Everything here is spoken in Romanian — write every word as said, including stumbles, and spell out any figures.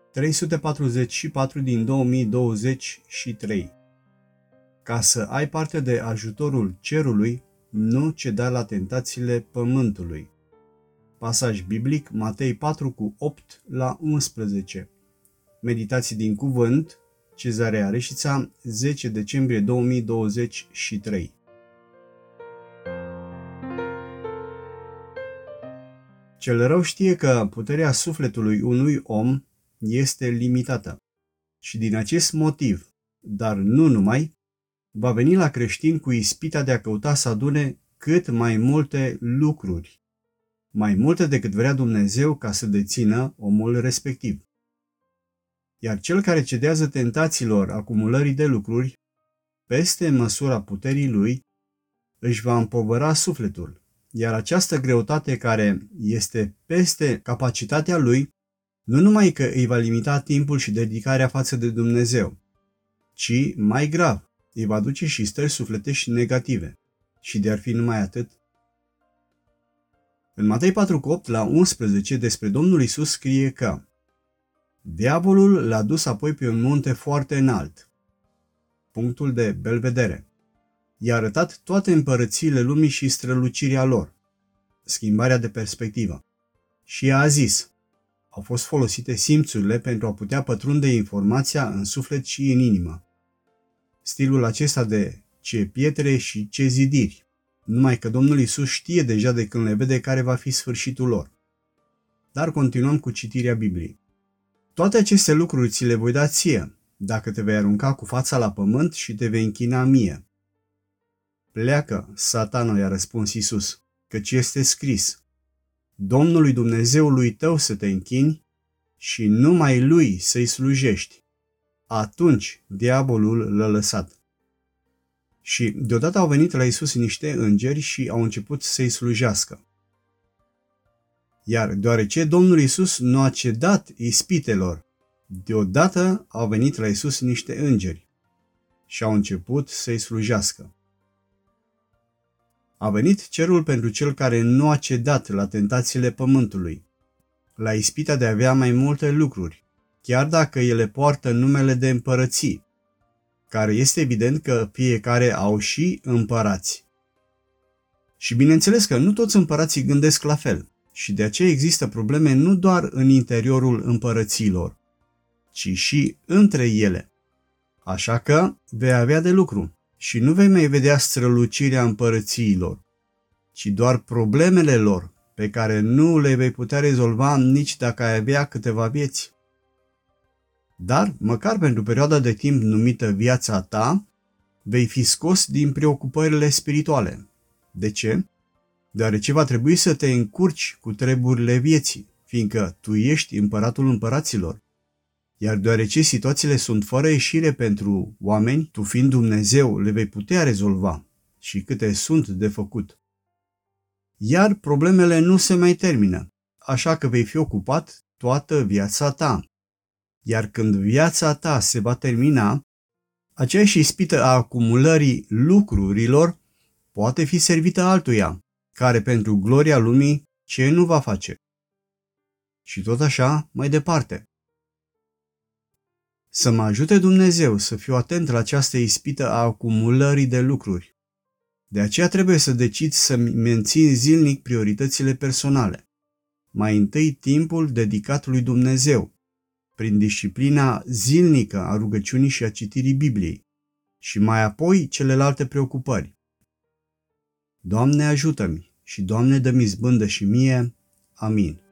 trei sute patruzeci și patru din două mii douăzeci și trei. Ca să ai parte de ajutorul cerului, nu ceda la tentațiile pământului. Pasaj biblic Matei patru cu opt la unsprezece. Meditații din cuvânt, Cezarea Reșița, zece decembrie două mii douăzeci și trei. Cel rău știe că puterea sufletului unui om este limitată și din acest motiv, dar nu numai, va veni la creștin cu ispita de a căuta să adune cât mai multe lucruri, mai multe decât vrea Dumnezeu ca să dețină omul respectiv. Iar cel care cedează tentațiilor acumulării de lucruri, peste măsura puterii lui, își va împovăra sufletul, iar această greutate care este peste capacitatea lui, nu numai că îi va limita timpul și dedicarea față de Dumnezeu, ci, mai grav, îi va duce și stări sufletești negative. Și de-ar fi numai atât. În Matei patru cu opt la unsprezece despre Domnul Iisus scrie că diavolul l-a dus apoi pe un munte foarte înalt, punctul de belvedere, i-a arătat toate împărățiile lumii și strălucirea lor, schimbarea de perspectivă, și a zis, au fost folosite simțurile pentru a putea pătrunde informația în suflet și în inimă. Stilul acesta de ce pietre și ce zidiri, numai că Domnul Iisus știe deja de când le vede care va fi sfârșitul lor. Dar continuăm cu citirea Bibliei. Toate aceste lucruri ți le voi da ție, dacă te vei arunca cu fața la pământ și te vei închina mie. Pleacă, Satano, i-a răspuns Iisus, căci este scris, Domnului Dumnezeului tău să te închini și numai lui să-i slujești. Atunci diavolul l-a lăsat. Și deodată au venit la Iisus niște îngeri și au început să-i slujească. Iar deoarece Domnul Iisus nu a cedat ispitelor, deodată au venit la Iisus niște îngeri și au început să-i slujească. A venit cerul pentru cel care nu a cedat la tentațiile pământului, la ispita de a avea mai multe lucruri, chiar dacă ele poartă numele de împărății, care este evident că fiecare au și împărați. Și bineînțeles că nu toți împărații gândesc la fel și de aceea există probleme nu doar în interiorul împărăților, ci și între ele. Așa că vei avea de lucru și nu vei mai vedea strălucirea împărățiilor, ci doar problemele lor pe care nu le vei putea rezolva nici dacă ai avea câteva vieți. Dar, măcar pentru perioada de timp numită viața ta, vei fi scos din preocupările spirituale. De ce? Deoarece va trebui să te încurci cu treburile vieții, fiindcă tu ești împăratul împăraților. Iar deoarece situațiile sunt fără ieșire pentru oameni, tu fiind Dumnezeu le vei putea rezolva și câte sunt de făcut. Iar problemele nu se mai termină, așa că vei fi ocupat toată viața ta. Iar când viața ta se va termina, aceeași ispită a acumulării lucrurilor poate fi servită altuia, care pentru gloria lumii ce nu va face. Și tot așa mai departe. Să mă ajute Dumnezeu să fiu atent la această ispită a acumulării de lucruri. De aceea trebuie să decid să-mi mențin zilnic prioritățile personale. Mai întâi timpul dedicat lui Dumnezeu, prin disciplina zilnică a rugăciunii și a citirii Bibliei, și mai apoi celelalte preocupări. Doamne, ajută-mi și Doamne, dă-mi izbândă și mie. Amin.